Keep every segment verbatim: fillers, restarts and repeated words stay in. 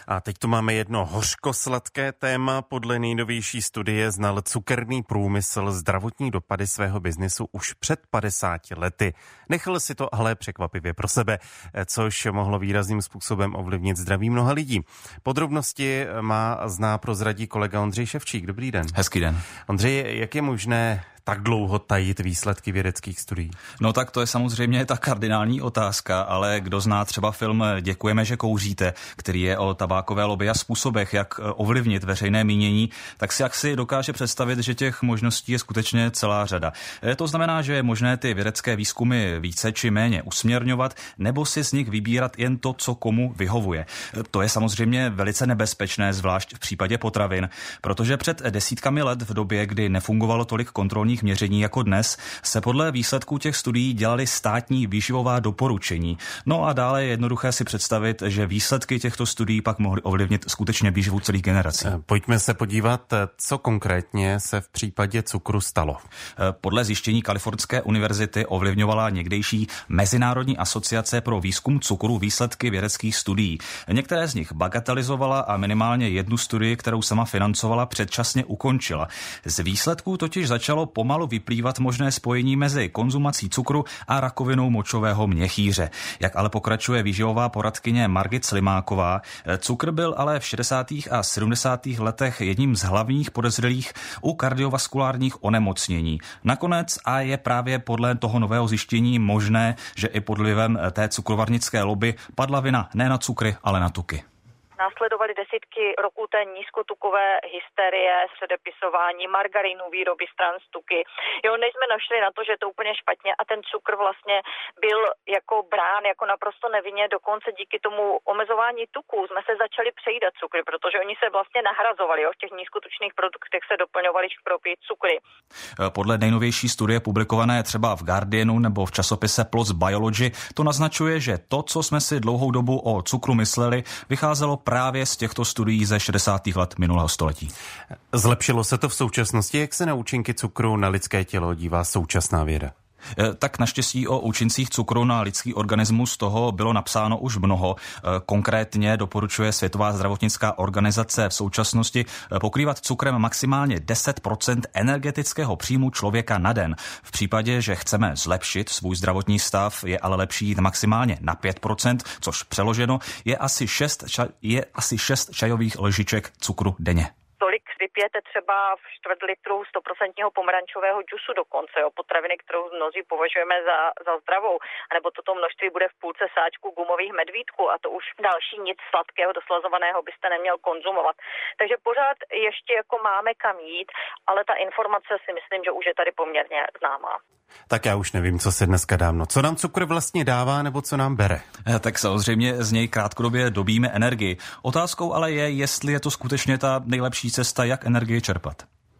A teď tu máme jedno hořkosladké téma. Podle nejnovější studie znal cukerný průmysl zdravotní dopady svého biznesu už před padesáti lety. Nechal si to ale překvapivě pro sebe, což mohlo výrazným způsobem ovlivnit zdraví mnoha lidí. Podrobnosti má a zná prozradí kolega Ondřej Ševčík. Dobrý den. Hezký den. Ondřej, jak je možné tak dlouho tajit výsledky vědeckých studií? No tak to je samozřejmě ta kardinální otázka, ale kdo zná třeba film Děkujeme, že kouříte, který je o tabákové lobby a způsobech, jak ovlivnit veřejné mínění, tak si jak si dokáže představit, že těch možností je skutečně celá řada. To znamená, že je možné ty vědecké výzkumy více či méně usměrňovat, nebo si z nich vybírat jen to, co komu vyhovuje. To je samozřejmě velice nebezpečné, zvlášť v případě potravin, protože před desítkami let v době, kdy nefungovalo tolik kontrolních měření jako dnes, se podle výsledků těch studií dělaly státní výživová doporučení. No a dále je jednoduché si představit, že výsledky těchto studií pak mohly ovlivnit skutečně výživu celých generací. Pojďme se podívat, co konkrétně se v případě cukru stalo. Podle zjištění Kalifornské univerzity ovlivňovala někdejší Mezinárodní asociace pro výzkum cukru výsledky vědeckých studií. Některé z nich bagatelizovala a minimálně jednu studii, kterou sama financovala, předčasně ukončila. Z výsledků totiž začalo pomalu vyplývat možné spojení mezi konzumací cukru a rakovinou močového měchýře. Jak ale pokračuje výživová poradkyně Margit Slimáková, cukr byl ale v šedesátých a sedmdesátých letech jedním z hlavních podezřelých u kardiovaskulárních onemocnění. Nakonec a je právě podle toho nového zjištění možné, že i pod vlivem té cukrovarnické lobby padla vina ne na cukry, ale na tuky. Následovaly desítky roků té nízkotukové hysterie, předepisování margarínu, výroby stran z tuky. Jo, než jsme našli na to, že je to úplně špatně a ten cukr vlastně byl jako brán jako naprosto nevinně, dokonce díky tomu omezování tuků jsme se začali přejídat cukry, protože oni se vlastně nahrazovali, jo, v těch nízkotučných produktech se doplňovaly škropy, cukry. Podle nejnovější studie publikované třeba v Guardianu nebo v časopise P L O S Biology to naznačuje, že to, co jsme si dlouhou dobu o cukru mysleli, vycházelo právě z těchto studií ze šedesátých let minulého století. Zlepšilo se to v současnosti? Jak se na účinky cukru na lidské tělo dívá současná věda? Tak naštěstí o účincích cukru na lidský organismus toho bylo napsáno už mnoho. Konkrétně doporučuje Světová zdravotnická organizace v současnosti pokrývat cukrem maximálně deset procent energetického příjmu člověka na den. V případě, že chceme zlepšit svůj zdravotní stav, je ale lepší jít maximálně na pět procent, což přeloženo je asi šest, ča- je asi šest čajových lžiček cukru denně. Tolik vypijete třeba v čtvrt litru stoprocentního pomerančového džusu dokonce, jo, potraviny, kterou mnozí považujeme za, za zdravou, anebo toto množství bude v půlce sáčku gumových medvídků a to už další nic sladkého, doslazovaného byste neměl konzumovat. Takže pořád ještě jako máme kam jít, ale ta informace si myslím, že už je tady poměrně známá. Tak já už nevím, co se dneska dávno. Co nám cukr vlastně dává, nebo co nám bere? Tak samozřejmě z něj krátkodobě dobíme energii. Otázkou ale je, jestli je to skutečně ta nejlepší cesta, jak energii čerpat.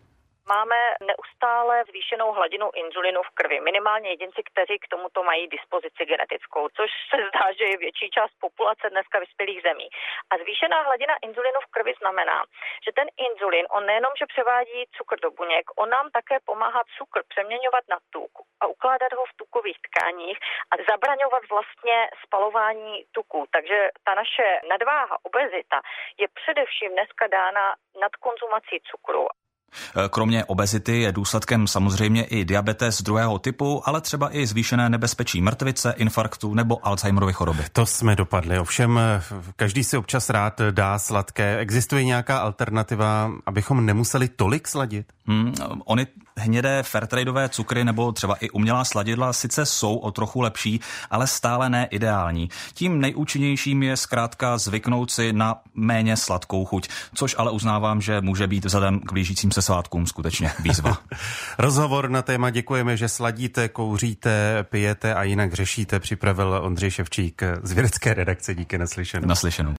Máme neustále zvýšenou hladinu inzulinu v krvi. Minimálně jedinci, kteří k tomuto mají dispozici genetickou, což se zdá, že je větší část populace dneska vyspělých zemí. A zvýšená hladina inzulinu v krvi znamená, že ten inzulin, on nejenom, že převádí cukr do buněk, on nám také pomáhá cukr přeměňovat na tuk a ukládat ho v tukových tkáních a zabraňovat vlastně spalování tuků. Takže ta naše nadváha, obezita je především dneska dána nadkonzumací cukru. Kromě obezity je důsledkem samozřejmě i diabetes druhého typu, ale třeba i zvýšené nebezpečí mrtvice, infarktu nebo Alzheimerovy choroby. To jsme dopadli. Ovšem, každý si občas rád dá sladké. Existuje nějaká alternativa, abychom nemuseli tolik sladit? Hmm, ony hnědé fairtradeové cukry nebo třeba i umělá sladidla sice jsou o trochu lepší, ale stále ne ideální. Tím nejúčinnějším je zkrátka zvyknout si na méně sladkou chuť, což ale uznávám, že může být vzhledem k blížícím se svátkům skutečně výzva. Rozhovor na téma Děkujeme, že sladíte, kouříte, pijete a jinak řešíte připravil Ondřej Ševčík z vědecké redakce. Díky, naslyšenou. Naslyšenou.